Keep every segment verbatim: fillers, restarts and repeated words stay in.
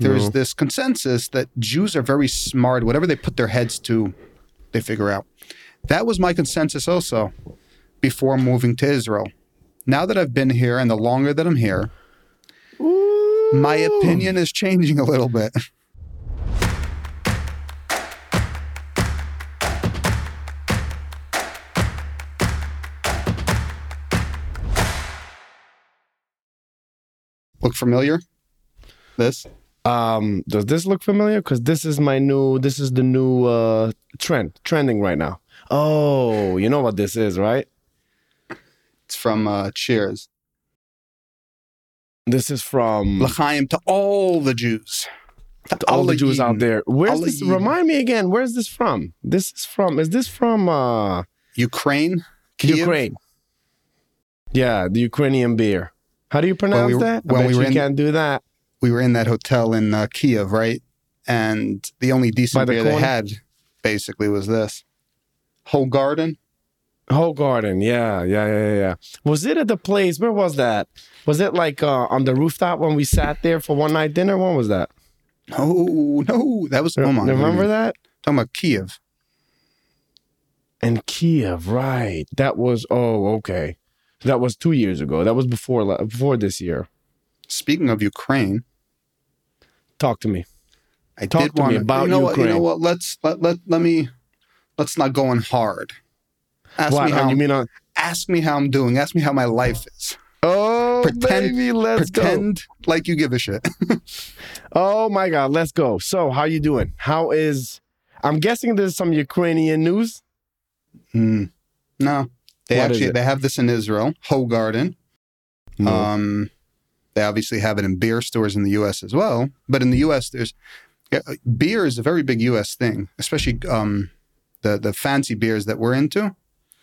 there's No. this consensus that Jews are very smart. Whatever they put their heads to, they figure out. That was my consensus also before moving to Israel. Now that I've been here and the longer that I'm here, Ooh. my opinion is changing a little bit. Look familiar? This? Um, does this look familiar? Because this is my new, this is the new uh, trend, trending right now. Oh, you know what this is, right? It's from uh, Cheers. This is from L'chaim to all the Jews. to all the Jews out Yidden. there. Where's Allah this? Yidden. Remind me again. Where's this from? This is from. Is this from uh, Ukraine? Kiev? Ukraine? Yeah, the Ukrainian beer. How do you pronounce we were- that? I when bet we were you in- can't do that. We were in that hotel in uh, Kiev, right? And the only By decent the beer they corner? had basically was this. Whole Garden? Whole Garden. Yeah, yeah, yeah, yeah, yeah. Was it at the place? Where was that? Was it like uh, on the rooftop when we sat there for one night dinner? When was that? No, no. That was, oh my. Remember that? Talking about Kiev. And Kiev, right? That was. Oh, okay. That was two years ago. That was before la- before this year. Speaking of Ukraine, Talk to me. I Talk did to me want about you know What, you Ukraine. know what? Let's let, let let me let's not go in hard. Ask What? me how You mean on? ask me how I'm doing. Ask me how my life is. Oh, Pretend- baby, let's go. Pretend like you give a shit. Oh my God, let's go. So, how you doing? How is? I'm guessing there's some Ukrainian news. Hmm. No, they What is actually it? they have this in Israel. Whole Garden. Um, they obviously have it in beer stores in the U S as well. But in the U S, there's yeah, beer is a very big U S thing, especially um, the the fancy beers that we're into.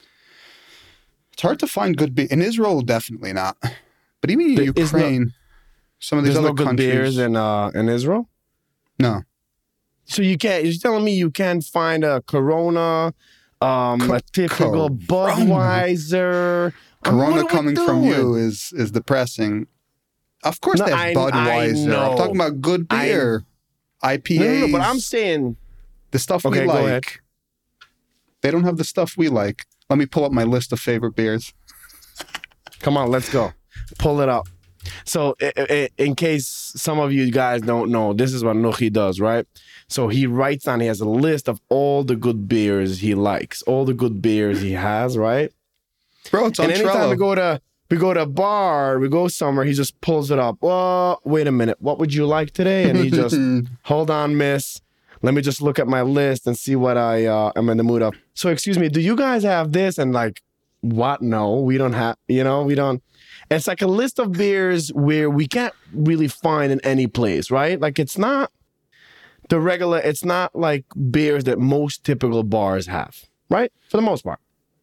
It's hard to find good beer in Israel. Definitely not. But even in There is no- Ukraine, some of these There's other no good countries. beers in uh in Israel. no, So you can't. You're telling me you can't find a Corona, um, Co- a typical Corona. Budweiser. Corona What are we coming from doing? you is is depressing. Of course, No, they have I- I Budweiser. know. I'm talking about good I- beer, I P As. No, no, no, but I'm saying. the stuff Okay, we go like. ahead. They don't have the stuff we like. Let me pull up my list of favorite beers. Come on, let's go. Pull it up. So, i- i- in case some of you guys don't know, this is what Nochi does, right? So he writes down. He has a list of all the good beers he likes, all the good beers he has, right? Bro, it's on And anytime Trello. we go to we go to a bar, we go somewhere, he just pulls it up. Well, wait a minute, what would you like today? And he just, hold on, miss. Let me just look at my list and see what I uh, am in the mood of. So, excuse me, do you guys have this? And like, what? No, we don't have. You know, we don't. It's like a list of beers where we can't really find in any place, right? Like, it's not the regular. It's not like beers that most typical bars have, right? For the most part.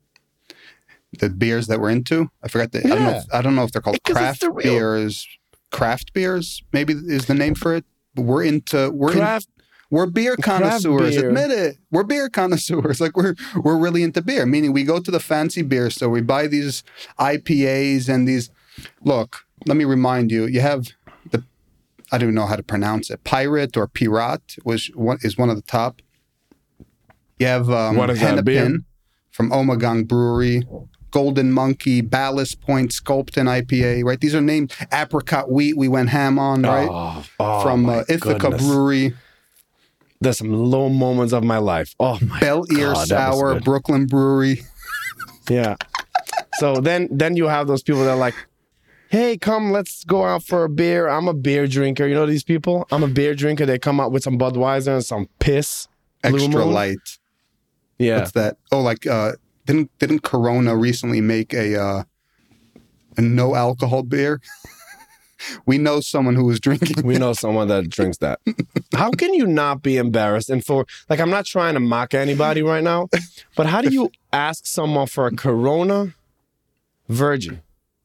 the beers that we're into. I forgot the. I don't know. Yeah. If, I don't know if they're called Because it's craft the real- beers. Craft beers, maybe is the name for it. But we're into. We're in, Craft. We're beer Craft connoisseurs. beer. Admit it. We're beer connoisseurs. Like we're we're really into beer. Meaning we go to the fancy beer store. We buy these I P As and these. Look, let me remind you. You have the. I don't even know how to pronounce it. Pirate or Pirat was one is one of the top. You have um, What is that, beer? Hennepin from Omegang Brewery. Golden Monkey, Ballast Point, Sculpton I P A, right? These are named Apricot Wheat. We went ham on, right? Oh, oh From my uh, Ithaca goodness. Brewery. There's some low moments of my life. Oh my Bel Ear God, that was Sour, good. Brooklyn Brewery. Yeah. So then then you have those people that are like, hey, come, let's go out for a beer. I'm a beer drinker. You know these people? I'm a beer drinker. They come out with some Budweiser and some piss. Blue Extra Moon. light. Yeah. What's that? Oh, like uh didn't didn't Corona recently make a uh a no alcohol beer? We know someone who was drinking. We know someone that drinks that. How can you not be embarrassed? And for, like, I'm not trying to mock anybody right now, but how do you ask someone for a Corona Virgin?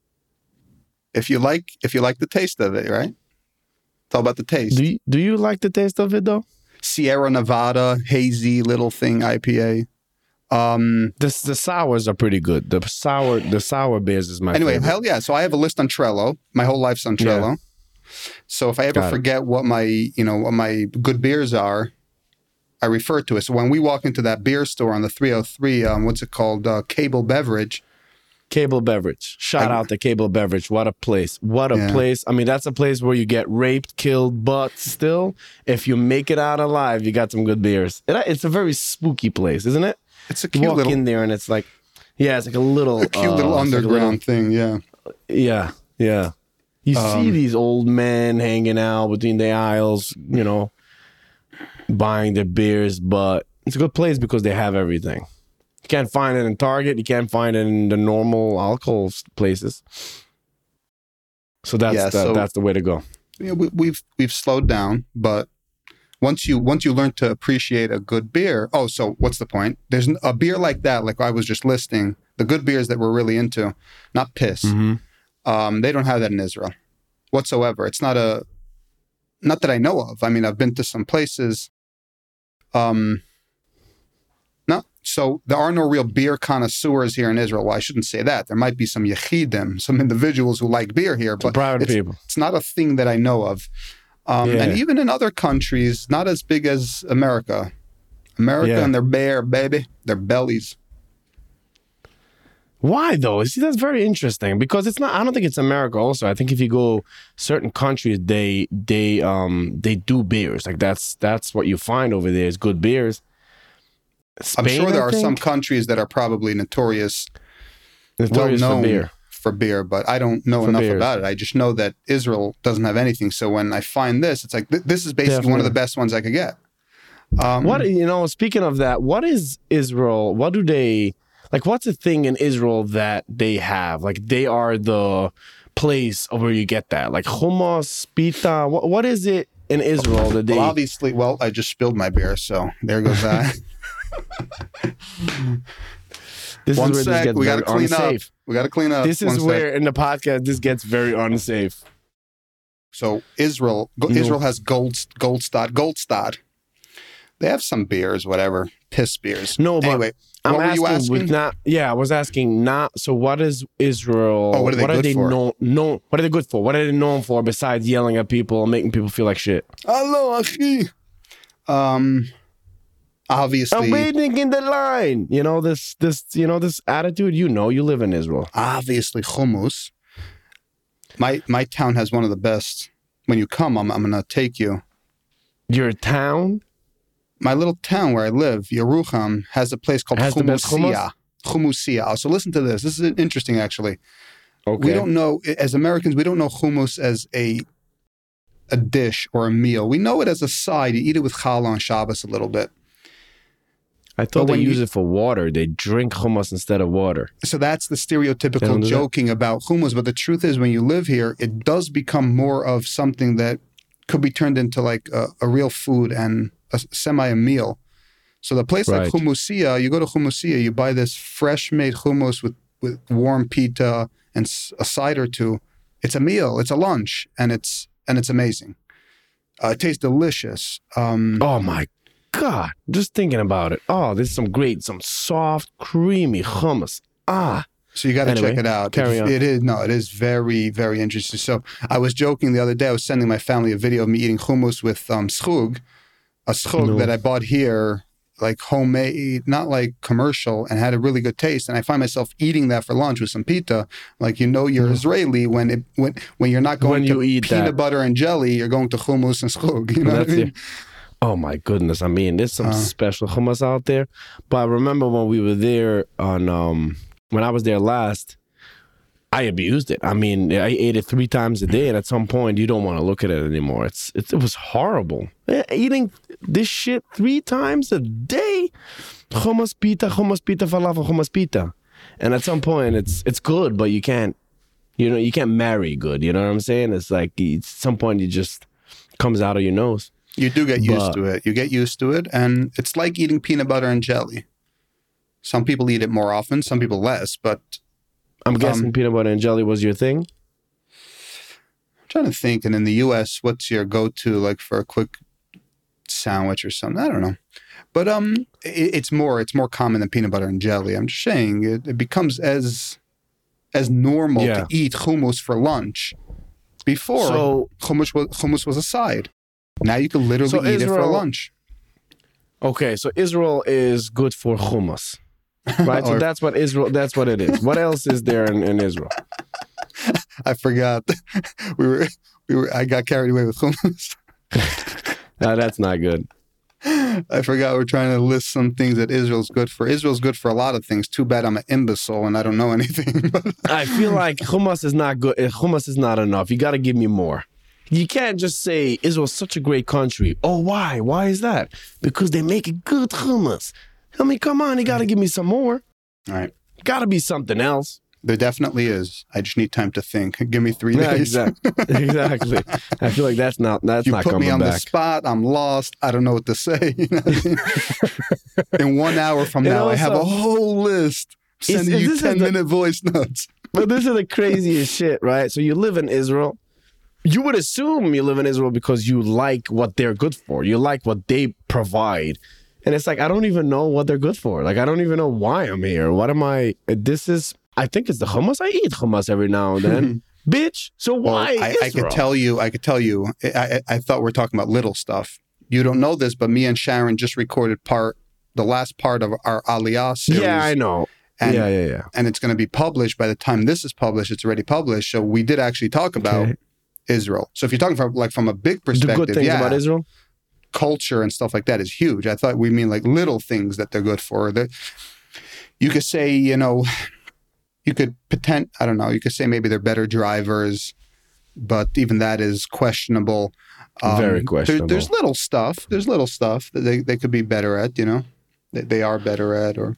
If you like if you like the taste of it, right? It's all about the taste. Do you, do you like the taste of it, though? Sierra Nevada, hazy little thing I P A. Um The, the sours are pretty good. The sour the sour beers is my Anyway, favorite. hell yeah. So I have a list on Trello. My whole life's on Trello. So if I ever forget what my, you know, what my good beers are, I refer to it. So when we walk into that beer store on the three oh three, um, what's it called? Uh, Cable Beverage. Cable Beverage. Shout I, out to Cable Beverage. What a place. What a yeah. place. I mean, that's a place where you get raped, killed, but still, if you make it out alive, you got some good beers. It, it's a very spooky place, isn't it? It's a cute you walk little... in there and it's like, yeah, it's like a little... A cute uh, little underground like little, thing, yeah. Yeah, yeah. You um, see these old men hanging out between the aisles, you know, buying their beers, but it's a good place because they have everything. You can't find it in Target. You can't find it in the normal alcohol places. So that's yeah, the, so, that's the way to go. Yeah, we, we've we've slowed down, but once you once you learn to appreciate a good beer, oh, so what's the point? There's a beer like that, like I was just listing, the good beers that we're really into, not piss. Mm-hmm. Um, they don't have that in Israel whatsoever. It's not a, not that I know of. I mean, I've been to some places. Um. No, so there are no real beer connoisseurs here in Israel. Well, I shouldn't say that. There might be some yechidim, some individuals who like beer here, but it's, people. it's not a thing that I know of. Um, yeah. And even in other countries, not as big as America. America yeah. and their beer, baby, their bellies. Why though? See, that's very interesting because it's not. I don't think it's America. Also, I think if you go certain countries, they they um they do beers. Like that's that's what you find over there is good beers. Spain, I'm sure there I are think? some countries that are probably notorious, notorious well known for beer. for beer, but I don't know for enough beers. about it. I just know that Israel doesn't have anything. So when I find this, it's like th- this is basically Definitely. one of the best ones I could get. Um, what you know? Speaking of that, what is Israel? What do they like? What's a thing in Israel that they have? Like they are the place of where you get that, like hummus, pita. What what is it in Israel that they? Well, obviously, well, I just spilled my beer, so there goes that. This One is where sec, this gets we gotta clean unsafe. up. We gotta clean up. This is One where sec. in the podcast this gets very unsafe. So Israel, no. Israel has Gold Goldstadt. Goldstadt. They have some beers, whatever, piss beers. No, but anyway, I'm what were asking, you asking? with not. Yeah, I was asking not. So what is Israel? Oh, what are they what good are they for? known? Known? What are they good for? What are they known for besides yelling at people and making people feel like shit? Hello, Achi. Um. Obviously, I'm waiting in the line. You know this, this, you know this attitude. You know, you live in Israel. Obviously, hummus. My my town has one of the best. When you come, I'm I'm gonna take you. Your town? My little town where I live, Yerucham, has a place called has Humusia. Humusia. So listen to this. This is interesting, actually. Okay. We don't know as Americans. We don't know hummus as a a dish or a meal. We know it as a side. You eat it with challah on Shabbos a little bit. I thought they use you, it for water. They drink hummus instead of water. So that's the stereotypical joking that. about hummus. But the truth is, when you live here, it does become more of something that could be turned into like a, a real food and a semi a meal. So the place right. like Humusia, you go to Humusia, you buy this fresh made hummus with, with warm pita and a side or two. It's a meal. It's a lunch, and it's and it's amazing. Uh, it tastes delicious. Um, oh my God, just thinking about it. Oh, this is some great, some soft, creamy hummus. Ah. So you got to anyway, check it out. Carry it, on. It is, no, it is very, very interesting. So I was joking the other day. I was sending my family a video of me eating hummus with um, schug, a schug no. that I bought here, like homemade, not like commercial, and had a really good taste. And I find myself eating that for lunch with some pita. Like, you know, you're mm. Israeli when it when when you're not going when to you peanut that. butter and jelly, you're going to hummus and schug. You know That's what I mean? It. Oh my goodness! I mean, there's some uh, special hummus out there. But I remember when we were there on um, when I was there last, I abused it. I mean, I ate it three times a day, and at some point, you don't want to look at it anymore. It's, it's it was horrible. Eating this shit three times a day, hummus pita, hummus pita, falafel, hummus pita, and at some point, it's it's good, but you can't, you know, you can't marry good. You know what I'm saying? It's like at some point, it just comes out of your nose. You do get used but, to it. You get used to it, and it's like eating peanut butter and jelly. Some people eat it more often, some people less, but... I'm guessing um, peanut butter and jelly was your thing? I'm trying to think, and in the U S, what's your go-to, like, for a quick sandwich or something? I don't know. But um, it, it's more it's more common than peanut butter and jelly. I'm just saying, it, it becomes as, as normal yeah. to eat hummus for lunch Before, So- hummus was hummus was a side. Now you can literally So eat it for Israel- lunch. Okay, so Israel is good for hummus, right? so Or- that's what Israel. That's what it is. What else is there in, in Israel? I forgot. we were we were. I got carried away with hummus. No, that's not good. I forgot we're trying to list some things that Israel's good for. Israel's good for a lot of things. Too bad I'm an imbecile and I don't know anything. But I feel like hummus is not good. Hummus is not enough. You got to give me more. You can't just say Israel's such a great country. Oh, why? Why is that? Because they make a good hummus. I mean, come on, you got to give me some more. all right, Got to be something else. there definitely is. I just need time to think. Give me three Yeah, days. exactly. exactly. I feel like that's not that's You not put me coming on the back. spot. I'm lost. I don't know what to say. You know what I mean? In one hour from And now, I have a also- whole list. Sending is you this is ten the- minute voice notes. But this is the craziest shit, right? So you live in Israel. You would assume you live in Israel because you like what they're good for. You like what they provide. And it's like, I don't even know what they're good for. Like, I don't even know why I'm here. What am I? This is, I think it's the hummus. I eat hummus every now and then. Bitch. So Well, why I, I Israel? could tell you. I could tell you. I, I, I thought we were talking about little stuff. You don't know this, but me and Sharon just recorded part, the last part of our Aliyah series. Yeah, I know. And, yeah, yeah, yeah. and it's going to be published by the time this is published. It's already published. So we did actually talk about Okay. Israel. So if you're talking from like from a big The perspective, good things yeah, about Israel? culture and stuff like that is huge. I thought we mean like little things that they're good for. That you could say, you know, you could pretend. I don't know. You could say maybe they're better drivers, but even that is questionable. Very there- questionable. there's little stuff. There's little stuff that they, they could be better at. You know, they, they are better at or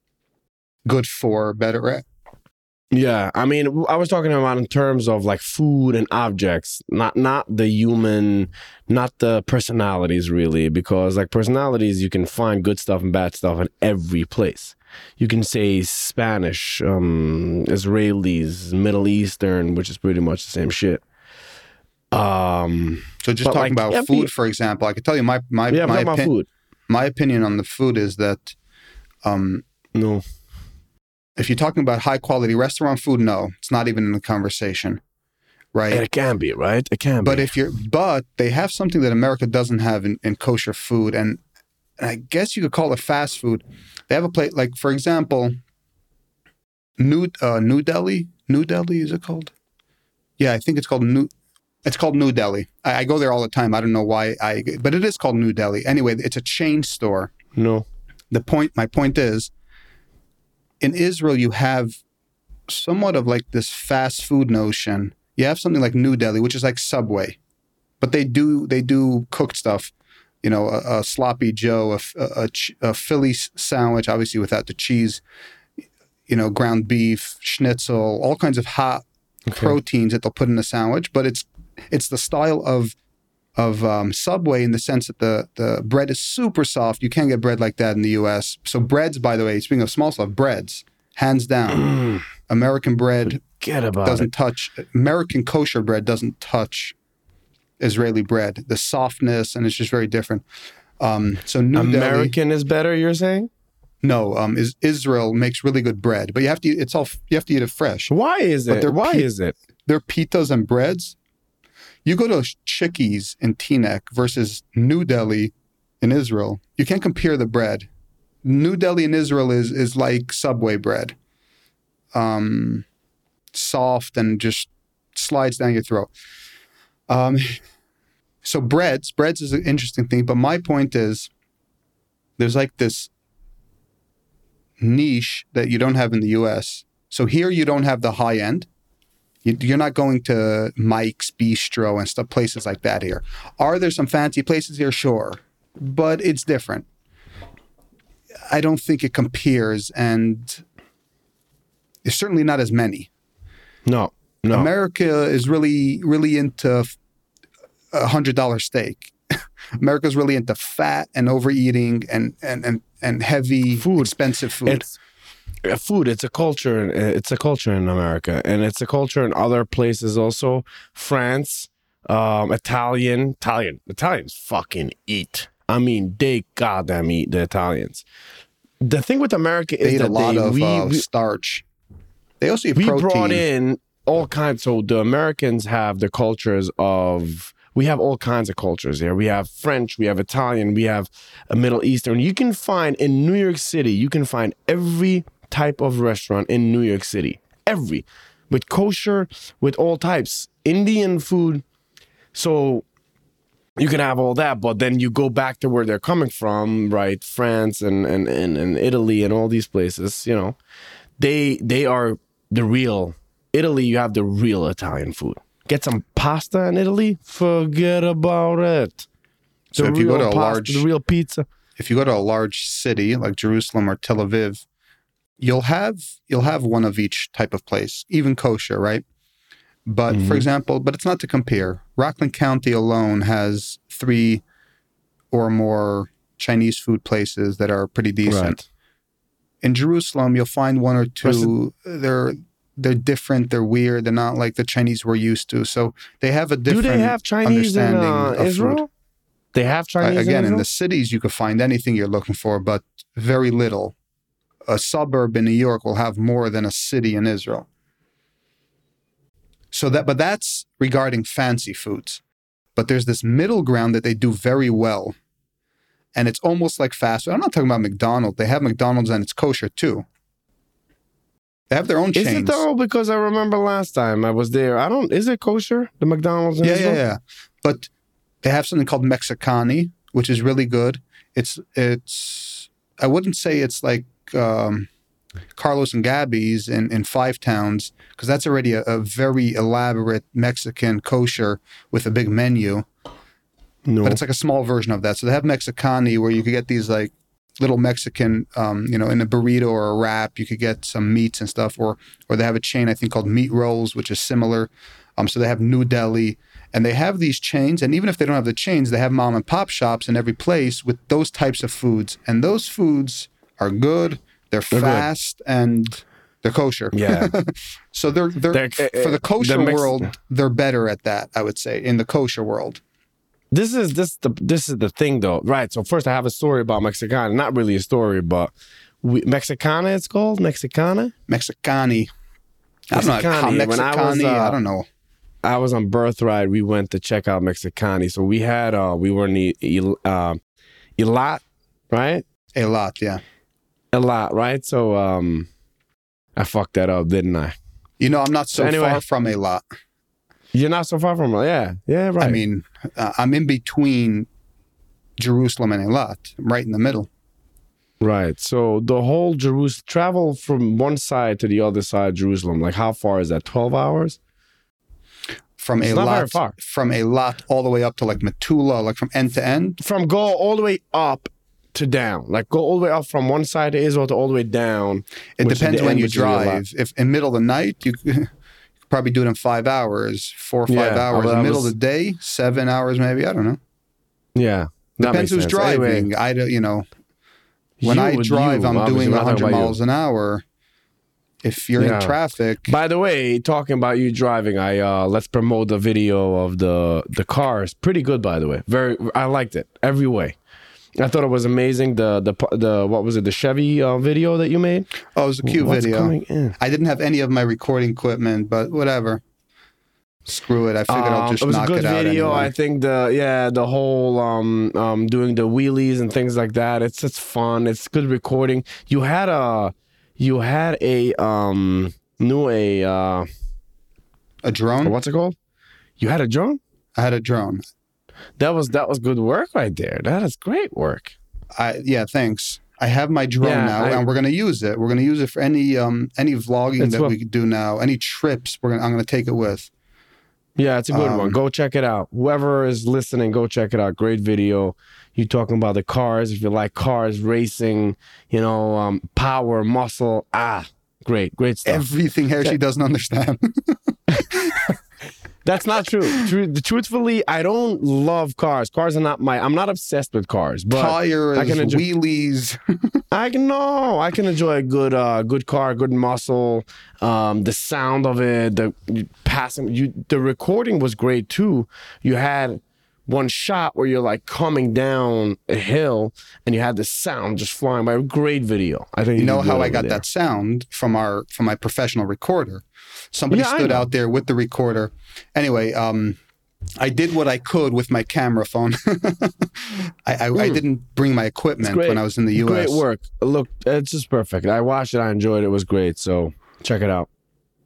good for, better at. Yeah, I mean, I was talking about in terms of like food and objects, not not the human, not the personalities really, because like personalities, you can find good stuff and bad stuff in every place. You can say Spanish, um, Israelis, Middle Eastern, which is pretty much the same shit. Um, So just But, talking like, about every- food, for example, I could tell you my my yeah, my, I'm talking about opi- food. my opinion on the food is that um, No, if you're talking about high quality restaurant food, no, it's not even in the conversation, right? and it can be right. It can But be. if you're, but they have something that America doesn't have in, in kosher food, and, and I guess you could call it fast food. They have a plate like, for example, New uh, New Delhi. New Delhi is it called? Yeah, I think it's called New. It's called New Delhi. I, I go there all the time. I don't know why I, but it is called New Delhi. Anyway, it's a chain store. no, The point, my point is, in Israel, you have somewhat of like this fast food notion. You have something like New Delhi, which is like Subway, but they do they do cooked stuff. You know, a, a sloppy Joe, a, f- a, a ch- a Philly s- sandwich, obviously without the cheese. You know, ground beef, schnitzel, all kinds of hot Okay. proteins that they'll put in the sandwich. But it's it's the style of of um, Subway in the sense that the the bread is super soft. You can't get bread like that in the U S. So breads, by the way, speaking of small stuff, breads, hands down, American bread Get about doesn't it. touch American kosher bread doesn't touch Israeli bread. The softness and it's just very different. Um, so New Delhi, American is better. You're saying? no, um, is Israel makes really good bread, but you have to eat, it's all you have to eat it fresh. Why is But it? they're Why pe- is it? Their pitas and breads. You go to Chickies in Teaneck versus New Delhi in Israel. You can't compare the bread. New Delhi in Israel is is like Subway bread, um, soft and just slides down your throat. Um, so breads, breads is an interesting thing. But my point is, there's like this niche that you don't have in the U S. So here you don't have the high end. You- You're not going to Mike's Bistro and stuff, places like that here. Are there some fancy places here? Sure. But it's different. I don't think it compares, and there's certainly not as many. No, no. America is really, really into a hundred dollar steak. America's really into fat and overeating and and and, and heavy, Food. expensive food. It's uh, food. It's a culture. It's a culture in America, and it's a culture in other places also. France, um, Italian, Italian, Italians fucking eat. I mean, they goddamn eat the Italians. The thing with America is they eat that a lot they, of we, uh, we, starch. They also eat we protein. brought in all kinds. So the Americans have the cultures of. We have all kinds of cultures here. We have French, we have Italian, we have a Middle Eastern. You can find in New York City, you can find every type of restaurant in New York City. Every. With kosher, with all types. Indian food. So you can have all that, but then you go back to where they're coming from, right? France and, and, and, and Italy and all these places, you know. They they are the real, Italy, you have the real Italian food. Get some pasta in Italy, forget about it. So The if you go real to a pasta, large, the real pizza. if you go to a large city like Jerusalem or Tel Aviv, you'll have you'll have one of each type of place, even kosher, right? But Mhm. for example, but it's not to compare. Rockland County alone has three or more Chinese food places that are pretty decent. Right. In Jerusalem, you'll find one or two. They're they're different. They're weird. They're not like the Chinese we're used to. So they have a Do different they have Chinese in understanding uh, of Israel? food. They have Uh, Chinese Again, in in Israel? the cities, you could find anything you're looking for, but very little. A suburb in New York will have more than a city in Israel. So that, but that's regarding fancy foods. But there's this middle ground that they do very well, and it's almost like fast food. I'm not talking about McDonald's. They have McDonald's and it's kosher too. They have their own Is chains. it though? Because I remember last time I was there. I don't. Is it kosher? The McDonald's in Yeah, Israel? yeah, yeah. But they have something called Mexicani, which is really good. It's it's. I wouldn't say it's like um, Carlos and Gabby's in, in Five Towns, because that's already a, a very elaborate Mexican kosher with a big menu. No. But it's like a small version of that. So they have Mexicani, where you could get these like little Mexican, um, you know, in a burrito or a wrap, you could get some meats and stuff. Or or they have a chain I think called Meat Rolls, which is similar. Um, so they have New Delhi, and they have these chains. And even if they don't have the chains, they have mom and pop shops in every place with those types of foods. And those foods are good. They're, They're good. fast and they're kosher. Yeah. So they're they're, They're, uh, for the kosher the Mex- world, they're better at that. I would say in the kosher world. This is this the this is the thing though, right? So first, I have a story about Mexicana. Not really a story, but we, Mexicana. It's called Mexicana. Mexicani. I don't know. Mexicani. When I was, Mexicani. uh, I don't know. I was on Birthright. We went to check out Mexicani. So we had uh we were in the uh, Eilat, right? A lot, yeah. Eilat, right? So um, I fucked that up, didn't I? You know, I'm not so So anyway- far from a lot. You're not so far from it. Yeah, yeah, right. I mean, uh, I'm in between Jerusalem and Eilat, right in the middle. right. So the whole Jerusalem travel from one side to the other side of Jerusalem. Like how far is that? Twelve hours? From It's not very Eilat, far. from Eilat all the way up to like Metula, like from end to end. From go all the way up to down. Like go all the way up from one side of Israel to all the way down. It which is depends the when end, you which is Eilat. drive. If in middle of the night, you could probably do it in five hours, four or five Yeah, hours. although In I the middle was- of the day, seven hours maybe. I don't know. Yeah. That Depends makes who's sense. Anyway, driving. I don't, you know, when you I would- drive, you, I'm obviously, doing we're not talking one hundred about you. miles an hour. If you're Yeah. in traffic, By the way, talking about you driving, I uh let's promote the video of the the cars. Pretty good, by the way. Very, I liked it every way. I thought it was amazing. The the the what was it? The Chevy uh, video that you made. oh, it was a cute What's video. coming in? I didn't have any of my recording equipment, but whatever. Screw it. I figured I'll Um, just it was a knock good it out video. anyway. I think the yeah the whole um um doing the wheelies and things like that. It's it's fun. It's good recording. You had a you had a um new a uh A drone? what's it called? You had a drone. I had a drone. That was that was good work right there. That is great work. I yeah, thanks. I have my drone Yeah, now, I- and we're gonna use it. We're gonna use it for any um any vlogging It's that what- we could do now, any trips. We're gonna I'm gonna take it with. Yeah, it's a good Um, one. Go check it out. Whoever is listening, go check it out. Great video. You talking about the cars. If you like cars, racing, you know, um, power, muscle. Ah, great, great stuff. Everything here she doesn't understand. That's not true. Tru- truthfully, I don't love cars. Cars are not my. I'm not obsessed with cars, but Tires, I can enjoy- wheelies. I can no. I can enjoy a good, uh, good car, good muscle. Um, the sound of it, the you passing. You, the recording was great too. You had one shot where you're like coming down a hill and you had the sound just flying by. Great video. I think you, you know how I got there. that sound from our from my professional recorder. Somebody yeah, stood out there with the recorder. Anyway, um, I did what I could with my camera phone. I, I, mm. I didn't bring my equipment when I was in the U S. Great work. Look, it's just perfect. I watched it. I enjoyed it. It was great. So check it out.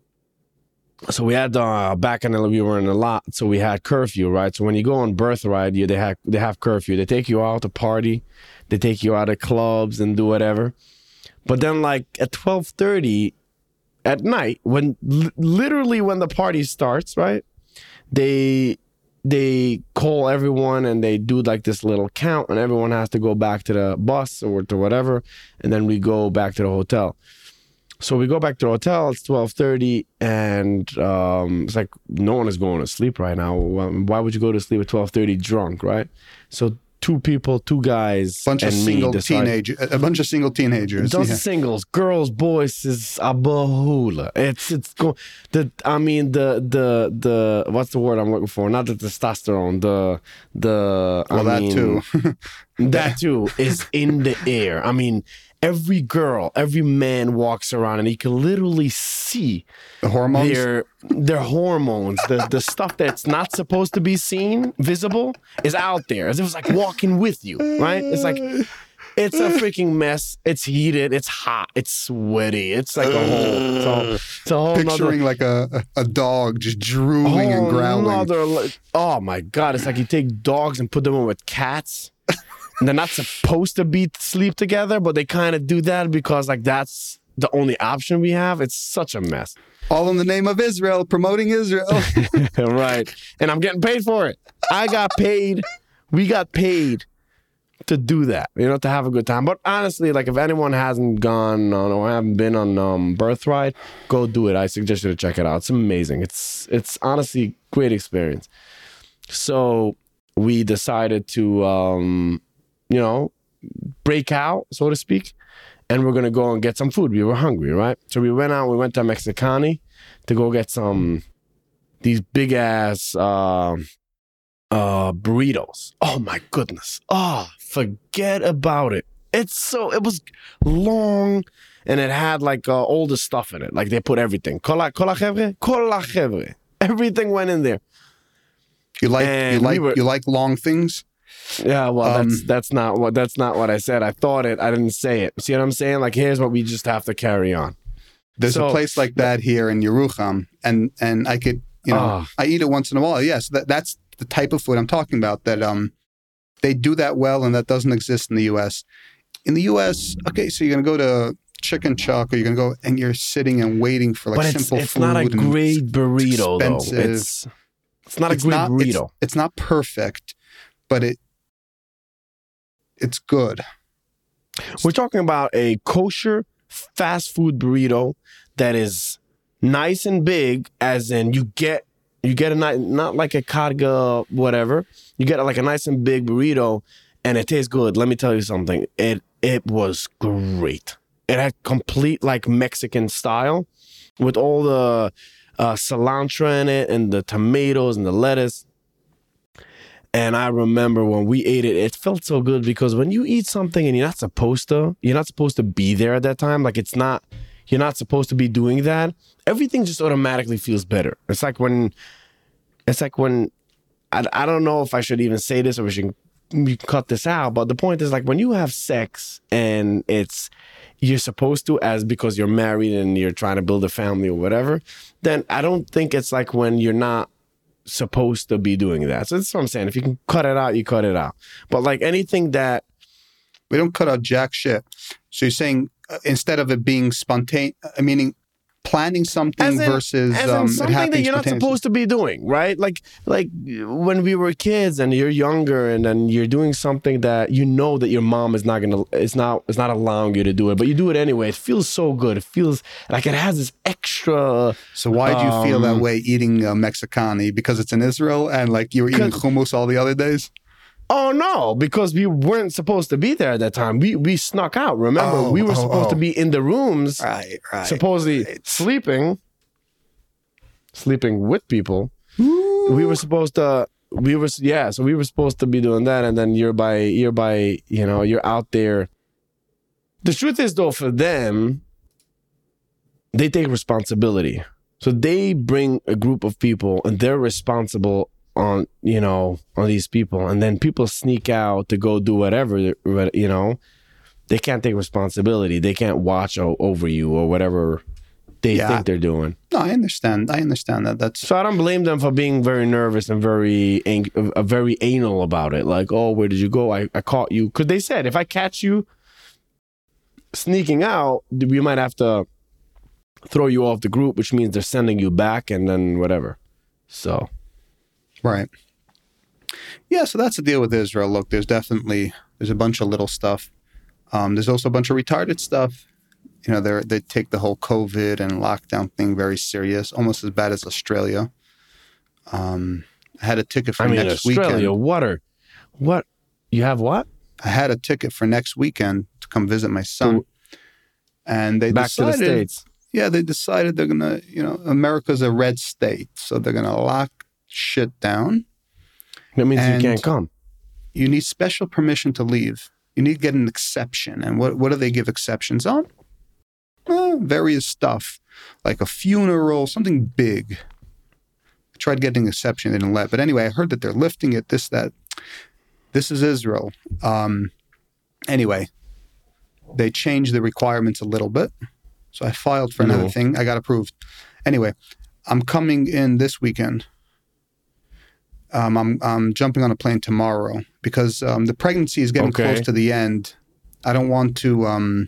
So we had uh, back in the we were in a lot. So we had curfew, right? So when you go on Birthright, you they have they have curfew. They take you out to party. They take you out of clubs and do whatever. But then, like at twelve thirty at night, when li- literally when the party starts, right? They they call everyone and they do like this little count, and everyone has to go back to the bus or to whatever, and then we go back to the hotel. So we go back to the hotel, it's twelve thirty, and um, it's like no one is going to sleep right now. Why would you go to sleep at twelve thirty drunk, right? So two people, two guys, bunch and of single teenagers, a bunch of single teenagers. Those yeah. singles, girls, boys, is a bahula. It's it's go the I mean the the the what's the word I'm looking for? Not the testosterone, the the well I that mean, too, that too is in the air. I mean. Every girl, every man walks around and you can literally see the hormones, their, their hormones, the, the stuff that's not supposed to be seen, visible, is out there. As if it's like walking with you, right? It's like, it's a freaking mess. It's heated. It's hot. It's sweaty. It's like a whole, it's a, it's a whole picturing nother, like a, a dog just drooling and growling. Nother, oh my God. It's like you take dogs and put them in with cats. And they're not supposed to be sleep together, but they kind of do that because like that's the only option we have. It's such a mess. All in the name of Israel, promoting Israel. Right. And I'm getting paid for it. I got paid. We got paid to do that, you know, to have a good time. But honestly, like if anyone hasn't gone on or haven't been on um, Birthright, go do it. I suggest you to check it out. It's amazing. It's it's honestly great experience. So we decided to... Um, you know, break out, so to speak, and we're going to go and get some food. We were hungry, right? So we went out, we went to Mexicani to go get some, these big-ass uh, uh, burritos. Oh, my goodness. Oh, forget about it. It's so, it was long, and it had, like, uh, all the stuff in it. Like, they put everything. Kola, kola chevre? Kola chevre. Everything went in there. You like, you like, we were, you like long things? Yeah, well, Um, that's that's not what that's not what I said. I thought it. I didn't say it. See what I'm saying? Like, here's what we just have to carry on. There's So- a place like that here in Yerucham, and and I could, you know, Ah. I eat it once in a while. Yes, that that's the type of food I'm talking about. That um, they do that well, and that doesn't exist in the U S. In the U S, okay, so you're gonna go to Chicken Chuck, or you're gonna go and you're sitting and waiting for like but it's simple it's food. not a and great burrito though. expensive. It's it's not a it's great not, it's- burrito. It's, not perfect, but it it's good. We're talking about a kosher fast food burrito that is nice and big, as in you get you get a nice, not like a Kadga whatever. You get like a nice and big burrito, and it tastes good. Let me tell you something. It it was great. It had complete like Mexican style with all the uh, cilantro in it and the tomatoes and the lettuce. And I remember when we ate it, it felt so good because when you eat something and you're not supposed to, you're not supposed to be there at that time. Like it's not, you're not supposed to be doing that. Everything just automatically feels better. It's like when, it's like when, I, I don't know if I should even say this or we should we can cut this out. But the point is like when you have sex and it's, you're supposed to as because you're married and you're trying to build a family or whatever, then I don't think it's like when you're not supposed to be doing that. So that's what I'm saying. If you can cut it out, you cut it out. But like anything that we don't cut out jack shit. So you're saying uh, instead of it being spontaneous, I meaning planning something as in, versus as um, in something it happening that you're not spontaneously. supposed to be doing, right? Like like when we were kids and you're younger and then you're doing something that you know that your mom is not gonna, it's not, it's not allowing you to do it, but you do it anyway. It feels so good. It feels like it has this extra. So why do you feel that um, way eating uh, Mexicani? Because it's in Israel and like you were eating 'Cause- hummus all the other days? Oh no, because we weren't supposed to be there at that time. We we snuck out. Remember, Oh, we were oh, supposed oh. to be in the rooms, Right, right. supposedly right. sleeping, sleeping with people. We were supposed to we were yeah, so we were supposed to be doing that, and then year by year by you know you're out there. The truth is though, for them, they take responsibility. So they bring a group of people, and they're responsible on you know on these people, and then people sneak out to go do whatever you know. They can't take responsibility. They can't watch o- over you or whatever they yeah. think they're doing. No, I understand. I understand that. That's so I don't blame them for being very nervous and very ang- uh, very anal about it. Like, oh, where did you go? I, I caught you. Because they said, if I catch you sneaking out, we might have to throw you off the group, which means they're sending you back and then whatever. So. Right. Yeah, so that's the deal with Israel. Look, there's definitely, there's a bunch of little stuff. Um, there's also a bunch of retarded stuff. You know, they they take the whole COVID and lockdown thing very serious, almost as bad as Australia. Um, I had a ticket for I mean, next Australia, weekend. What are, what? You have what? I had a ticket for next weekend to come visit my son. To, and they back decided, to the States. Yeah, they decided they're going to, you know, America's a red state. So they're going to lock shit down. That means and you can't come. You need special permission to leave. You need to get an exception. And what, what do they give exceptions on? Uh, various stuff, like a funeral, something big. I tried getting an exception, they didn't let. But anyway, I heard that they're lifting it, this, that. This is Israel. Um, anyway, they changed the requirements a little bit. So I filed for another no. thing. I got approved. Anyway, I'm coming in this weekend. Um, I'm I'm jumping on a plane tomorrow because um, the pregnancy is getting okay. close to the end. I don't want to. Um,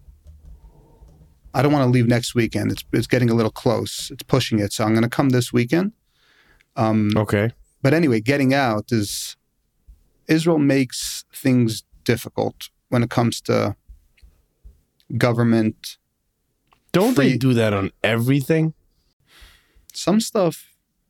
I don't want to leave next weekend. It's it's getting a little close. It's pushing it, so I'm going to come this weekend. Um, okay. But anyway, getting out is Israel makes things difficult when it comes to government. Don't free. they do that on everything? Some stuff.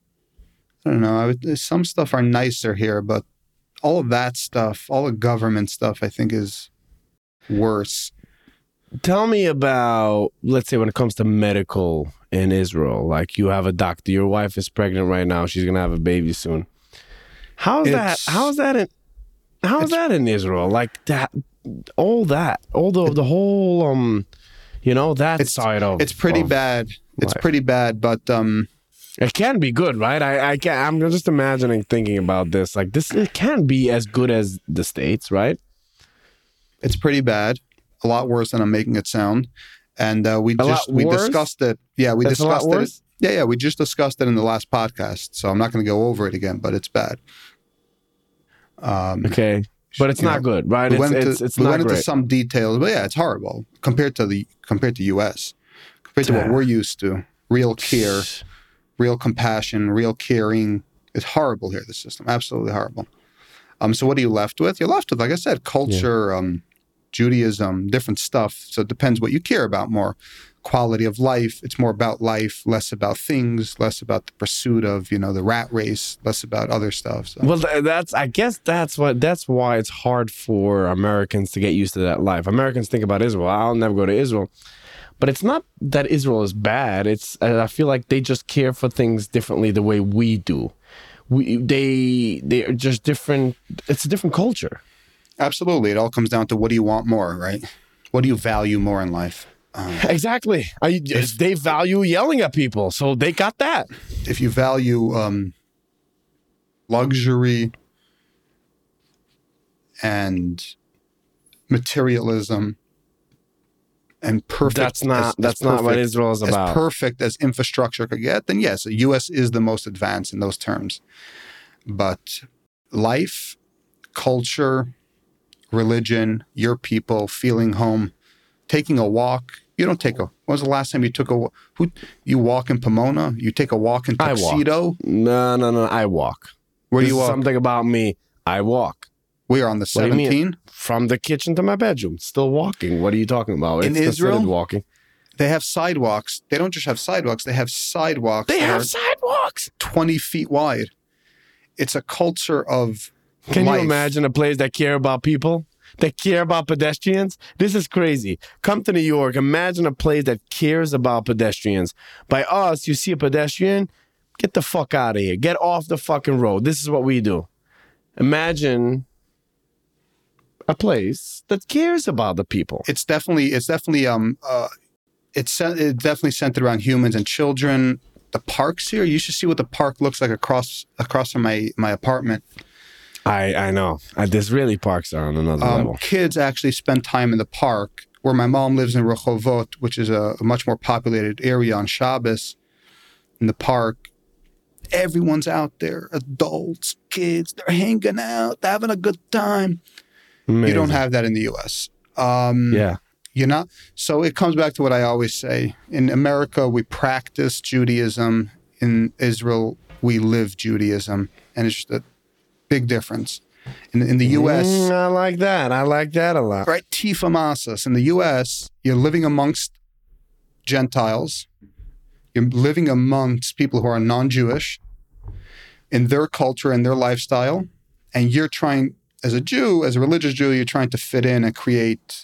I don't know. I would, some stuff are nicer here, but all of that stuff, all the government stuff, I think is worse. Tell me about, let's say, when it comes to medical in Israel. Like, you have a doctor, your wife is pregnant right now, she's gonna have a baby soon. How's it's, that? How's that in? How's that in Israel? Like that, all that, all the the whole, um, you know, that it's, side of. It's pretty of bad. It's life. pretty bad, but um. It can be good, right? I, I can. I'm just imagining thinking about this. Like this, it can be as good as the States, right? It's pretty bad. A lot worse than I'm making it sound. And uh, we a just we worse? discussed it. Yeah, we That's discussed a lot it. Worse? Yeah, yeah, we just discussed it in the last podcast. So I'm not going to go over it again, but it's bad. Um, okay, but it's not know, good, right? We it's went, into, it's, it's we not went great. into some details, but yeah, it's horrible compared to the compared to U S compared to what we're used to. Real care. Real compassion, real caring. It's horrible here, the system. Absolutely horrible. Um, so what are you left with? You're left with, like I said, culture, yeah. um, Judaism, different stuff. So it depends what you care about more. Quality of life. It's more about life, less about things, less about the pursuit of, you know, the rat race, less about other stuff. So. Well, that's, I guess that's what, that's why it's hard for Americans to get used to that life. Americans think about Israel. I'll never go to Israel. But it's not that Israel is bad. It's I feel like they just care for things differently the way we do. We they they are just different. It's a different culture. Absolutely, it all comes down to what do you want more, right? What do you value more in life? Um, exactly. I, if, they value yelling at people, so they got that. If you value um, luxury and materialism. And perfect. That's not. As, that's as not perfect, what Israel is about. As perfect as infrastructure could get, then yes, the U S is the most advanced in those terms. But life, culture, religion, your people, feeling home, taking a walk. You don't take a. When was the last time you took a? Who you walk in Pomona? You take a walk in Tuxedo? I walk. No, no, no. I walk. Where this do you is walk? Something about me. I walk. We are on the seventeen. From the kitchen to my bedroom, still walking. What are you talking about? In it's Israel, walking. They have sidewalks. They don't just have sidewalks. They have sidewalks. They have sidewalks twenty feet wide. It's a culture of. Can life. you imagine a place that care about people? That care about pedestrians? This is crazy. Come to New York. Imagine a place that cares about pedestrians. By us, you see a pedestrian, get the fuck out of here. Get off the fucking road. This is what we do. Imagine a place that cares about the people. It's definitely, it's definitely, um, uh, it's, it's definitely centered around humans and children. The parks here, you should see what the park looks like across across from my my apartment. I I know. I, there's really parks are on another um, level. Kids actually spend time in the park. Where my mom lives in Rehovot, which is a, a much more populated area on Shabbos, in the park, everyone's out there. Adults, kids, they're hanging out, they're having a good time. Amazing. You don't have that in the U S. Um, yeah. You're not. So it comes back to what I always say. In America, we practice Judaism. In Israel, we live Judaism. And it's just a big difference. In, in the U S... Mm, I like that. I like that a lot. Right? Tifa Masas. In the U S, you're living amongst Gentiles. You're living amongst people who are non-Jewish in their culture and their lifestyle. And you're trying, as a Jew, as a religious Jew, you're trying to fit in and create...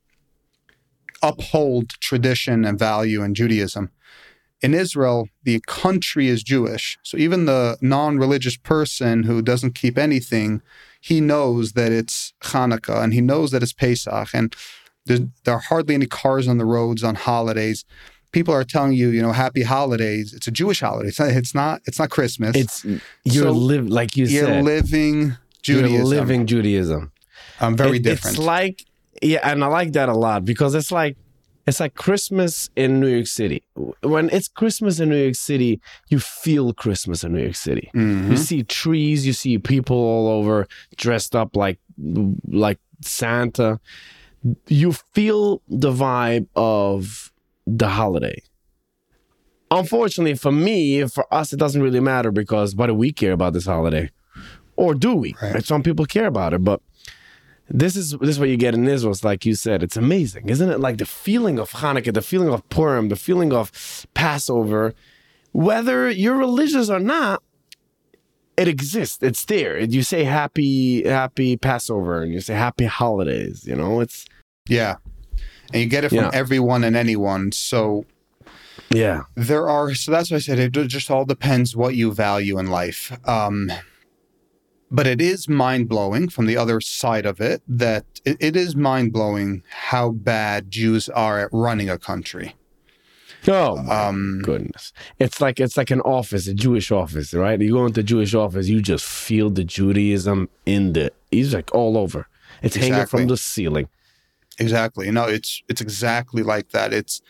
uphold tradition and value in Judaism. In Israel, the country is Jewish. So even the non-religious person who doesn't keep anything, he knows that it's Hanukkah and he knows that it's Pesach. And there are hardly any cars on the roads on holidays. People are telling you, you know, happy holidays. It's a Jewish holiday. It's not, it's not, it's not Christmas. It's, you're so live like you you're said. You're living Judaism. You're living Judaism. Um, very it, different. It's like, yeah, and I like that a lot because it's like, It's like Christmas in New York City. When it's Christmas in New York City, you feel Christmas in New York City. Mm-hmm. You see trees, you see people all over dressed up like like Santa. You feel the vibe of the holiday. Unfortunately for me, for us, it doesn't really matter because why do we care about this holiday? Or do we? Right. Some people care about it, but This is this is what you get in Israel. It's like you said, it's amazing, isn't it? Like the feeling of Hanukkah, the feeling of Purim, the feeling of Passover. Whether you're religious or not, it exists. It's there. You say happy, happy Passover, and you say happy holidays. You know, it's yeah, and you get it from yeah. everyone and anyone. So yeah, there are. So that's why I said it just all depends what you value in life. Um, But it is mind-blowing from the other side of it that it, it is mind-blowing how bad Jews are at running a country. Oh my um, goodness! It's like it's like an office, a Jewish office, right? You go into a Jewish office, you just feel the Judaism in the. It's like all over. It's exactly. hanging from the ceiling. Exactly. No, it's it's exactly like that. It's,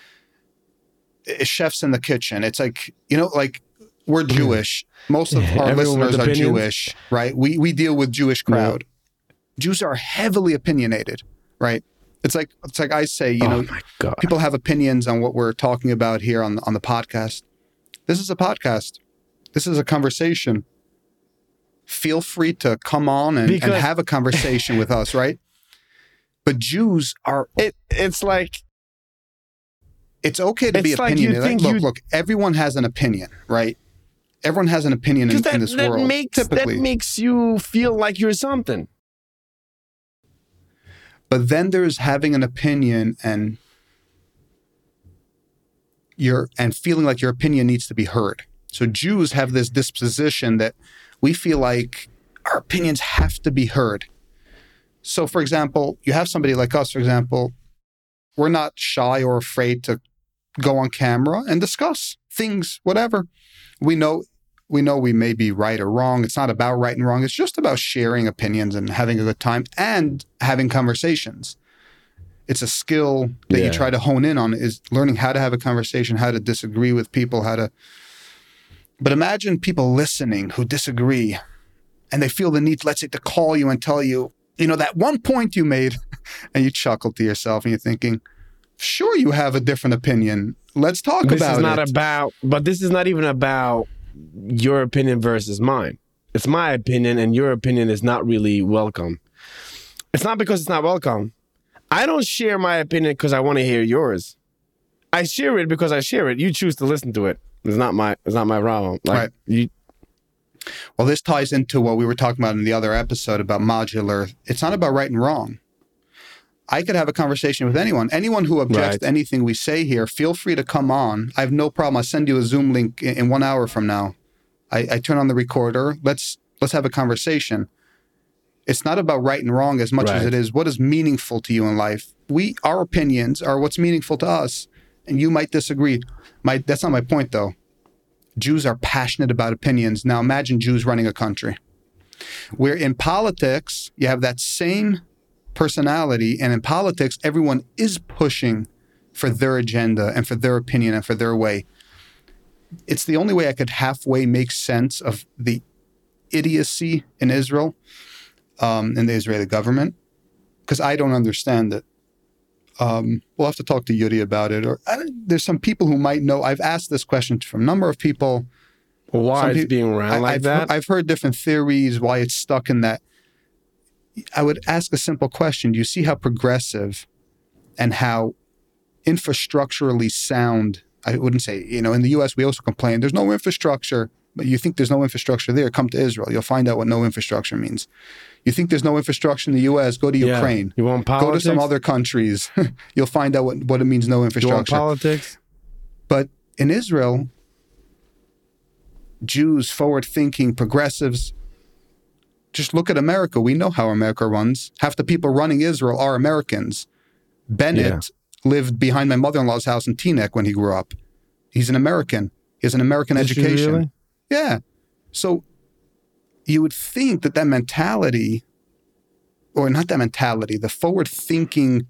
it's chefs in the kitchen. It's like you know, like. We're Jewish. Most of our Everyone listeners are opinions. Jewish, right? We we deal with Jewish crowd. Yeah. Jews are heavily opinionated, right? It's like it's like I say, you oh know, my God. people have opinions on what we're talking about here on on the podcast. This is a podcast. This is a conversation. Feel free to come on and, and have a conversation with us, right? But Jews are it. It's like. It's okay to it's be like opinionated. Like, look, you... look, everyone has an opinion, right? Everyone has an opinion in, that, in this that world. Makes, typically. That makes you feel like you're something. But then there's having an opinion and your and feeling like your opinion needs to be heard. So Jews have this disposition that we feel like our opinions have to be heard. So, for example, you have somebody like us, for example, we're not shy or afraid to go on camera and discuss things, whatever. We know we know we may be right or wrong. It's not about right and wrong. It's just about sharing opinions and having a good time and having conversations. It's a skill that yeah. you try to hone in on, is learning how to have a conversation, how to disagree with people, how to... But imagine people listening who disagree and they feel the need, let's say, to call you and tell you, you know, that one point you made, and you chuckle to yourself and you're thinking, sure, you have a different opinion. Let's talk this about it. This is not about, but this is not even about your opinion versus mine. It's my opinion, and your opinion is not really welcome. It's not because it's not welcome. I don't share my opinion because I want to hear yours. I share it because I share it. You choose to listen to it. It's not my. It's not my problem. Like, right. You. Well, this ties into what we were talking about in the other episode about modular. It's not about right and wrong. I could have a conversation with anyone. Anyone who objects Right. to anything we say here, feel free to come on. I have no problem. I'll send you a Zoom link in, in one hour from now. I, I turn on the recorder. Let's let's have a conversation. It's not about right and wrong as much Right. as it is what is meaningful to you in life. We, our opinions are what's meaningful to us, and you might disagree. My, that's not my point, though. Jews are passionate about opinions. Now imagine Jews running a country. Where in politics, you have that same personality, and in politics, everyone is pushing for their agenda and for their opinion and for their way. It's the only way I could halfway make sense of the idiocy in Israel, um, in the Israeli government, because I don't understand it. Um, we'll have to talk to Yuri about it. Or I don't, there's some people who might know. I've asked this question from a number of people. Why Some it's peop- being ran I, like I've, that? Heard, I've heard different theories why it's stuck in that. I would ask a simple question. Do you see how progressive and how infrastructurally sound, I wouldn't say, you know, in the U S we also complain, there's no infrastructure, but you think there's no infrastructure there, come to Israel. You'll find out what no infrastructure means. You think there's no infrastructure in the U S, go to Yeah. Ukraine. You want Go to politics? some other countries. You'll find out what, what it means no You want infrastructure. politics? But in Israel, Jews, forward-thinking, progressives, just look at America. We know how America runs. Half the people running Israel are Americans. Bennett lived behind my mother-in-law's house in Teaneck when he grew up. He's an American. He has an American Did you education. really? Yeah. So you would think that that mentality, or not that mentality, the forward-thinking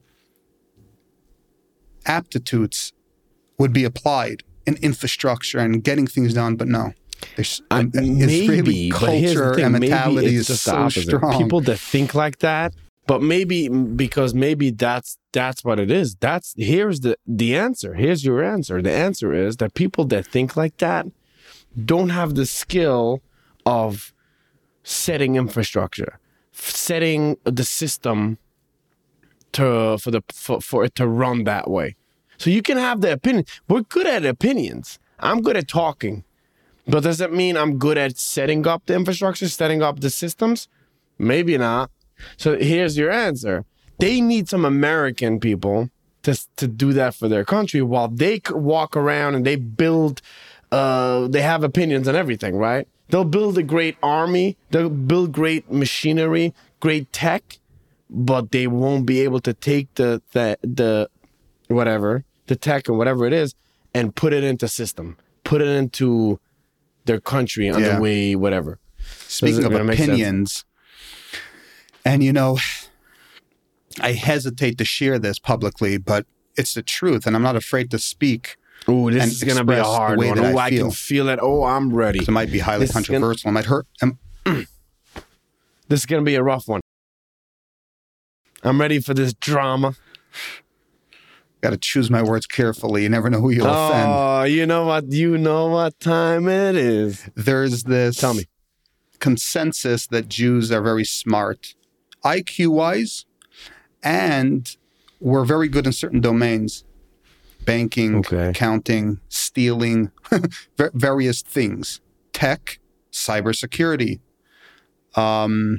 aptitudes would be applied in infrastructure and getting things done, but no. There's, I, um, maybe, Israeli but here's the culture thing, and maybe mentality it's is just the so opposite. strong. People that think like that, but maybe because maybe that's that's what it is. That's here's the the answer. Here's your answer. The answer is that people that think like that don't have the skill of setting infrastructure, f- setting the system to for the for, for it to run that way. So you can have the opinion. We're good at opinions. I'm good at talking. But does that mean I'm good at setting up the infrastructure, setting up the systems? Maybe not. So here's your answer. They need some American people to, to do that for their country while they c- walk around and they build, uh, they have opinions on everything, right? They'll build a great army, they'll build great machinery, great tech, but they won't be able to take the, the, the whatever, the tech or whatever it is, and put it into system, put it into their country on Yeah. the way, whatever. Speaking Does it of really make sense? opinions, and you know, I hesitate to share this publicly, but it's the truth, and I'm not afraid to speak. Ooh, this and is gonna be a express the hard way one. that I Oh, I, can feel. feel it. Oh, I'm ready. It might be highly This is gonna- controversial. It might hurt. Um, This is gonna be a rough one. I'm ready for this drama. Got to choose my words carefully. You never know who you'll offend. Oh, you know what? You know what time it is. There's this Tell me. consensus that Jews are very smart, I Q-wise, and we're very good in certain domains. Banking, Okay. accounting, stealing, va- various things. Tech, cybersecurity, um,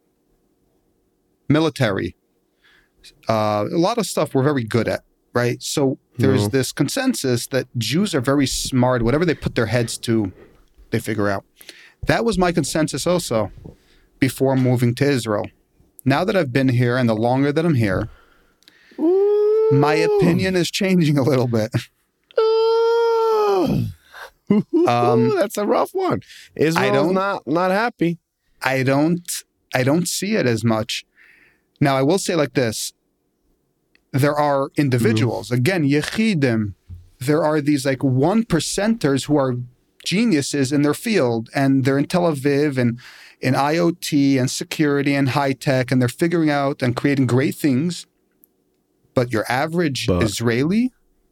military. Uh, a lot of stuff we're very good at, right? So there's No. this consensus that Jews are very smart. Whatever they put their heads to, they figure out. That was my consensus also before moving to Israel. Now that I've been here and the longer that I'm here, Ooh. my opinion is changing a little bit. Ooh. Um, That's a rough one. Israel's don't- not not happy. I don't I don't see it as much. Now I will say like this. There are individuals, again, yechidim. There are these like one percenters who are geniuses in their field, and they're in Tel Aviv and in I O T and security and high tech, and they're figuring out and creating great things. But your average But- Israeli,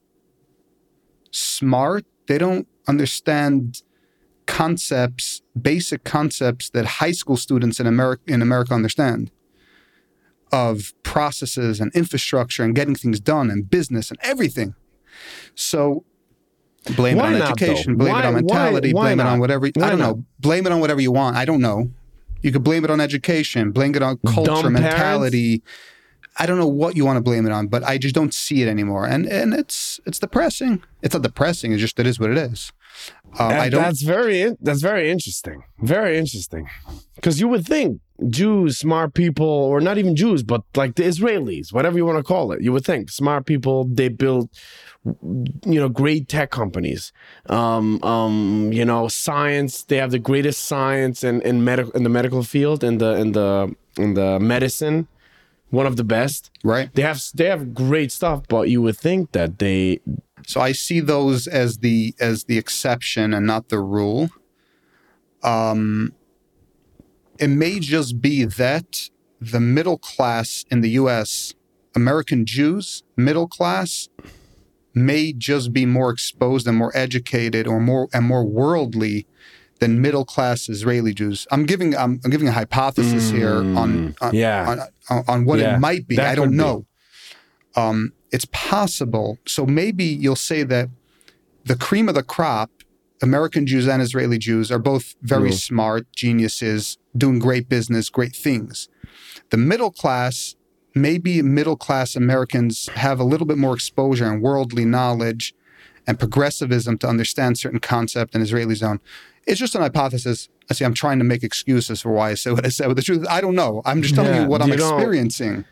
smart, they don't understand concepts, basic concepts that high school students in America in America understand, of processes and infrastructure and getting things done and business and everything. So blame Why it on not, education, though? blame it Why- on mentality, why- why blame it not? on whatever. Why I don't not? know. Blame it on whatever you want. I don't know. You could blame it on education, blame it on culture, Dumb parents? mentality. I don't know what you want to blame it on, but I just don't see it anymore. And and it's it's depressing. It's not depressing. It's just it is what it is. Um, I don't. That's very that's very interesting. Very interesting. Because you would think Jews, smart people, or not even Jews, but like the Israelis, whatever you want to call it, you would think smart people, they build, you know, great tech companies. Um, um, you know, science. They have the greatest science in in medical in the medical field, in the in the in the medicine. One of the best, right? They have they have great stuff, but you would think that they. So I see those as the as the exception and not the rule. Um, it may just be that the middle class in the U S, American Jews, middle class, may just be more exposed and more educated or more and more worldly than middle class Israeli Jews. I'm giving I'm, I'm giving a hypothesis mm, here on on, yeah. on, on what yeah, it might be. I don't know. Be. Um, it's possible. So maybe you'll say that the cream of the crop, American Jews and Israeli Jews, are both very mm. smart geniuses, doing great business, great things. The middle class, maybe middle class Americans have a little bit more exposure and worldly knowledge and progressivism to understand certain concepts, and Israelis don't. It's just an hypothesis. I see. I'm trying to make excuses for why I said what I said. But the truth, I don't know. I'm just telling yeah, you what I'm you experiencing.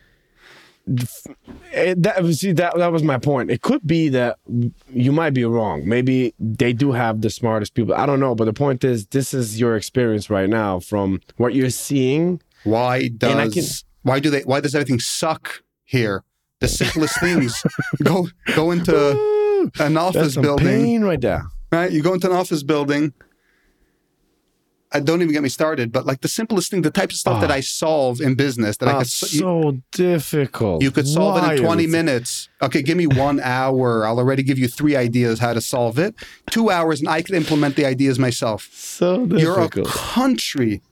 It, that, see, that that was my point. It could be that you might be wrong. Maybe they do have the smartest people. I don't know. But the point is, this is your experience right now from what you're seeing. Why does can, why do they? Why does everything suck here? The simplest things. Go go into an office That's some building. Pain right there. Right, you go into an office building. I don't even get me started, but like the simplest thing, the types of stuff oh. that I solve in business that oh, I could so you, difficult. You could solve Why it in twenty minutes. Okay, give me one hour. I'll already give you three ideas how to solve it. Two hours, and I can implement the ideas myself. So difficult. You're a country.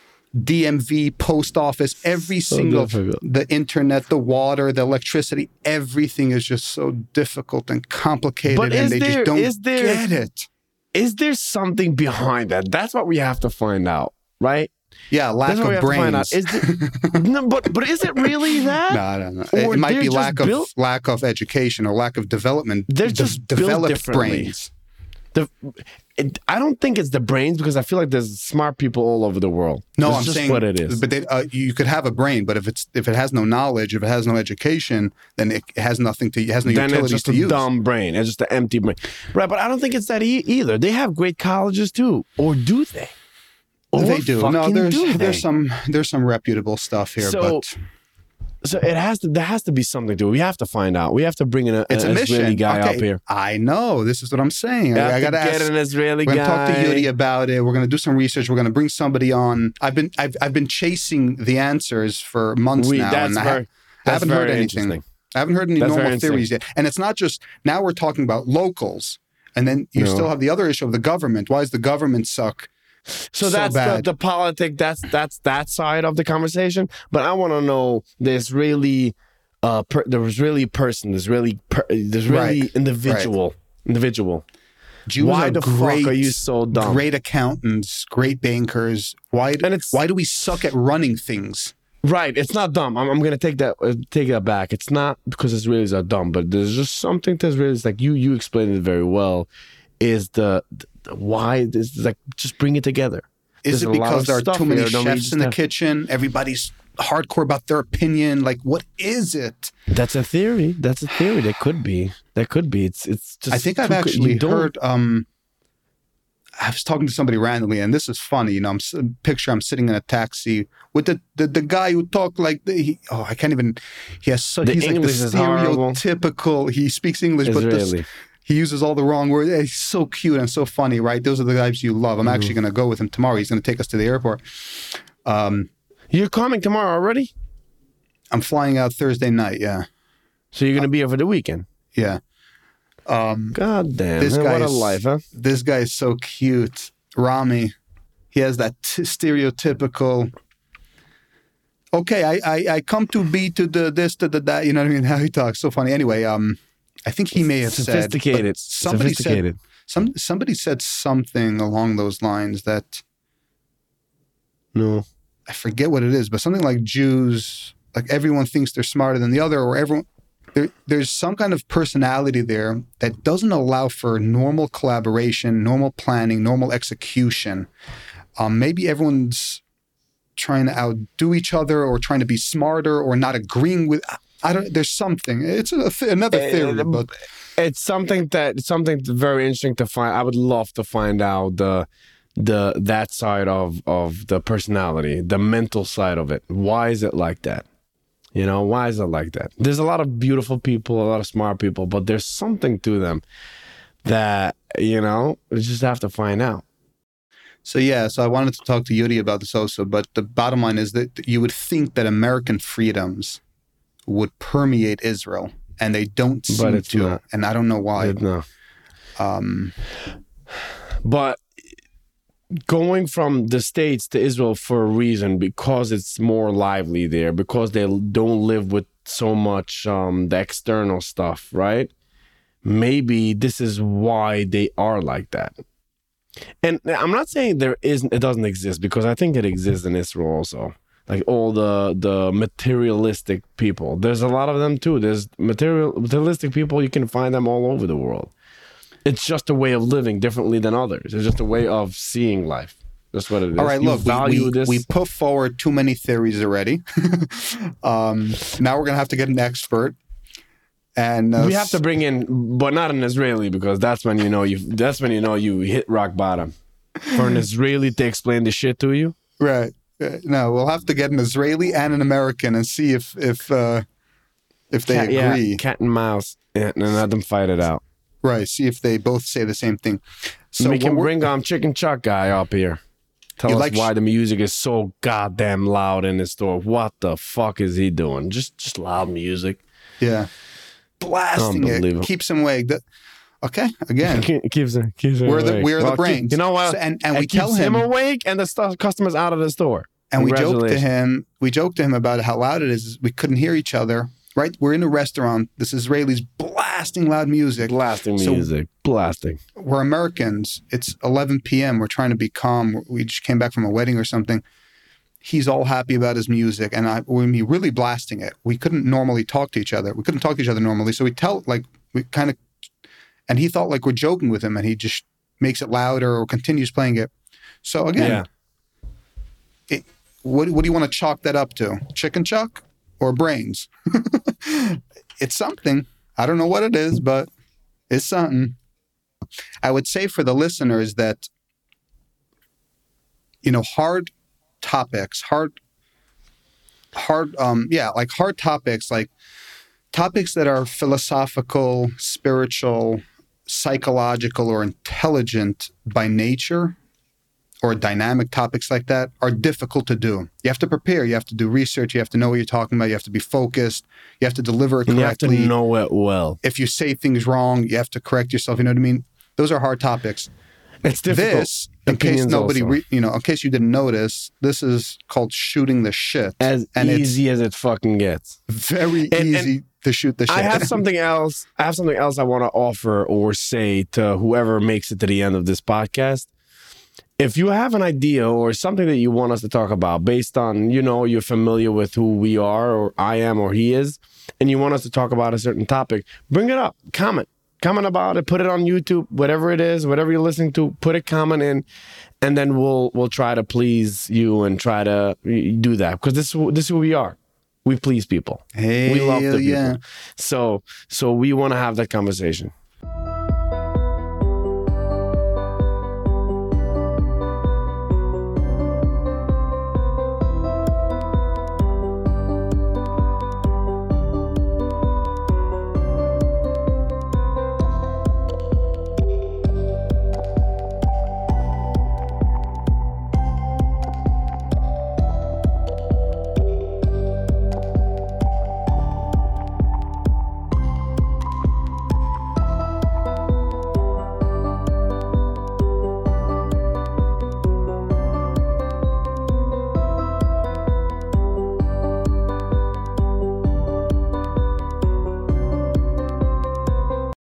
D M V, post office, every so single, difficult. The internet, the water, the electricity, everything is just so difficult and complicated, but and they there, just don't is there, get it. Is there something behind that? That's what we have to find out, right? Yeah, lack That's of brains. Is there, no, but but is it really that? No, no, no. It, it might be lack of built, lack of education or lack of development. They're just de- built developed differently. brains. The, it, I don't think it's the brains because I feel like there's smart people all over the world. No, That's I'm just saying what it is. But they, uh, you could have a brain, but if it's if it has no knowledge, if it has no education, then it has nothing to. It has no then utilities it's just to a use. Dumb brain. It's just an empty brain, right? But I don't think it's that e- either. They have great colleges too, or do they? Or they do. No, there's do there's they? some there's some reputable stuff here, so, but. So it has to. There has to be something to it. We have to find out. We have to bring in a, it's a an mission. Israeli guy okay. up here. I know. This is what I'm saying. I, I got to get ask, an Israeli we're guy. We're going to talk to Yuri about it. We're going to do some research. We're going to bring somebody on. I've been I've I've been chasing the answers for months we, now, that's and very, I, ha- I haven't heard anything. I haven't heard any that's normal theories yet. And it's not just now. We're talking about locals, and then you no. still have the other issue of the government. Why does the government suck? So, so that's bad? the, the politic. That's that's that side of the conversation. But I want to know the Israeli. Uh, per, the Israeli person, the Israeli, per, the Israeli right. individual, right. individual. Jews why are the great, fuck are you so dumb? Great accountants, great bankers. Why? And it's, why do we suck at running things? Right, it's not dumb. I'm, I'm gonna take that uh, take that back. It's not because Israelis are dumb, but there's just something to Israelis like you. You explained it very well. Is the, the why? Is like just bring it together. Is there's it because there are too many here, chefs in the have... kitchen? Everybody's hardcore about their opinion. Like, what is it? That's a theory. That's a theory. That could be. That could be. It's it's just. I think I've actually heard. Um, I was talking to somebody randomly, and this is funny. You know, I'm picture I'm sitting in a taxi with the the, the guy who talked like the, he, oh I can't even. He has so the he's English like the stereotypical. He speaks English, Israeli. but the, he uses all the wrong words. He's so cute and so funny, right? Those are the guys you love. I'm mm-hmm. actually going to go with him tomorrow. He's going to take us to the airport. Um. You're coming tomorrow already? I'm flying out Thursday night, yeah. So you're going to uh, be here for the weekend? Yeah. Um, God damn, this man, guy what a is, life, huh? This guy is so cute. Rami. He has that t- stereotypical, okay, I, I, I come to be to the this, to the that, you know what I mean? How he talks, so funny. Anyway, um, I think he may have Sophisticated. said, somebody Sophisticated. said, some, somebody said something along those lines that, no. I forget what it is, but something like Jews like everyone thinks they're smarter than the other, or everyone there, there's some kind of personality there that doesn't allow for normal collaboration, normal planning, normal execution. Um, maybe everyone's trying to outdo each other, or trying to be smarter, or not agreeing with. I don't. There's something. It's a, another theory, but it's something that something very interesting to find. I would love to find out the the that side of of the personality, the mental side of it. Why is it like that? You know, why is it like that? There's a lot of beautiful people, a lot of smart people, but there's something to them that, you know, we just have to find out. So, yeah, so I wanted to talk to Yuri about this also, but the bottom line is that you would think that American freedoms would permeate Israel, and they don't seem but it's to, not. and I don't know why. It, no. Um, but going from the States to Israel for a reason, because it's more lively there, because they don't live with so much um, the external stuff, right? Maybe this is why they are like that. And I'm not saying there isn't, it doesn't exist, because I think it exists in Israel also. Like all the the materialistic people. There's a lot of them too. There's material materialistic people, you can find them all over the world. It's just a way of living differently than others. It's just a way of seeing life. That's what it is. All right, you look, value we, we, this. we put forward too many theories already. um, now we're going to have to get an expert. And uh, we have to bring in, but not an Israeli, because that's when you know you. That's when you know you hit rock bottom. For an Israeli to explain the shit to you, right? No, we'll have to get an Israeli and an American and see if if uh, if they cat, agree. Yeah, cat and mouse, and let them fight it out. Right. See if they both say the same thing. So we can bring um Chicken Chuck guy up here. Tell us like why the music is so goddamn loud in the store. What the fuck is he doing? Just just loud music. Yeah. Blasting it keeps him awake. The, okay, again, it keeps him. Keeps him we're awake. the we're well, the brains. You know what? So, and and it we tell him, him awake, and the st- customers out of the store. And we joked to him. We joked to him about how loud it is. We couldn't hear each other. Right? We're in a restaurant. This Israeli's blasting loud music. Blasting so music. Blasting. We're Americans. It's eleven p.m. We're trying to be calm. We just came back from a wedding or something. He's all happy about his music, and I, when he really blasting it, we couldn't normally talk to each other. We couldn't talk to each other normally, so we tell like we kind of, and he thought like we're joking with him, and he just makes it louder or continues playing it. So again, yeah. it, what what do you want to chalk that up to? Chicken Chuck or brains? It's something. I don't know what it is, but it's something. I would say for the listeners that, you know, hard topics, hard, hard, um, yeah, like hard topics, like topics that are philosophical, spiritual, psychological, or intelligent by nature, or dynamic topics like that, are difficult to do. You have to prepare. You have to do research. You have to know what you're talking about. You have to be focused. You have to deliver it correctly. You have to know it well. If you say things wrong, you have to correct yourself. You know what I mean? Those are hard topics. It's difficult. This, in case nobody, re, you know, in case you didn't notice, this is called shooting the shit. As and easy as it fucking gets. Very and, easy and to shoot the shit. I have something else. I have something else I want to offer or say to whoever makes it to the end of this podcast. If you have an idea or something that you want us to talk about based on, you know, you're familiar with who we are or I am or he is, and you want us to talk about a certain topic, bring it up. Comment. Comment about it. Put it on YouTube, whatever it is, whatever you're listening to, put a comment in, and then we'll we'll try to please you and try to do that. Because this, this is who we are. We please people. Hey, we love the people. Yeah. So, so we want to have that conversation.